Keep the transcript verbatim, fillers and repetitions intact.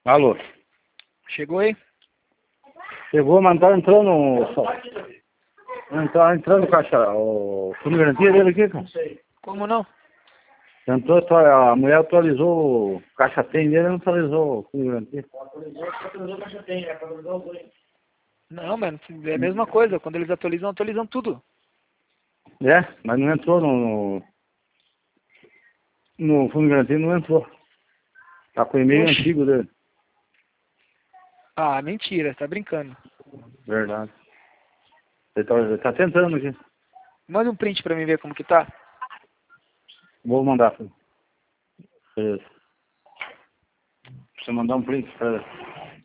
Alô? Chegou aí? Chegou, mas tá entrando... Não tá entrando o caixa... O fundo de garantia dele aqui, cara. Como não? Entrou, a mulher atualizou o caixa tem dele, não atualizou o fundo de garantia. Atualizou o caixa tem, atualizou os dois. Não, mano, é a mesma coisa. Quando eles atualizam, atualizam tudo. É, mas não entrou no... No fundo de garantia, não entrou. Tá com o e-mail Oxi. antigo dele. Ah, mentira, tá brincando. Verdade. Ele tá, ele tá tentando aqui. Manda um print pra mim ver como que tá. Vou mandar. Beleza. Você mandar um print pra ele.